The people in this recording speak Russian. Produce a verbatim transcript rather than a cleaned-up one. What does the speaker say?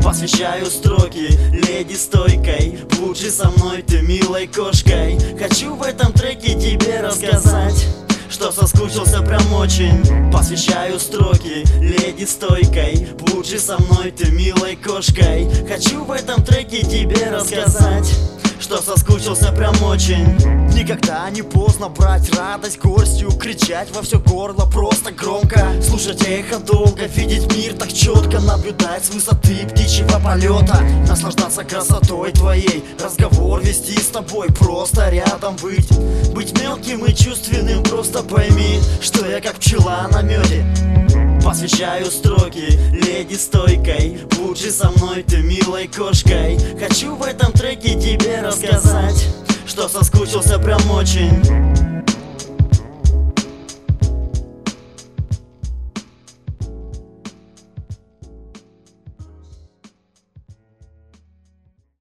Посвящаю строки леди стойкой, будь со мной ты милой кошкой. Хочу в этом треке тебе рассказать, что соскучился прям очень. Посвящаю строки леди стойкой, будь со мной ты милой кошкой. Хочу в этом треке тебе рассказать, что соскучился прям очень. Никогда не поздно брать радость горстью, кричать во все горло просто громко, слушать эхо долго, видеть мир так четко, наблюдать с высоты птичьего полета, наслаждаться красотой твоей, разговор вести с тобой, просто рядом быть. Быть мелким и чувственным, просто пойми, что я как пчела на меде. Посвящаю строки леди стойкой, будь со мной ты милой кошкой. Хочу в этом треке тебе рассказать, что соскучился прям очень.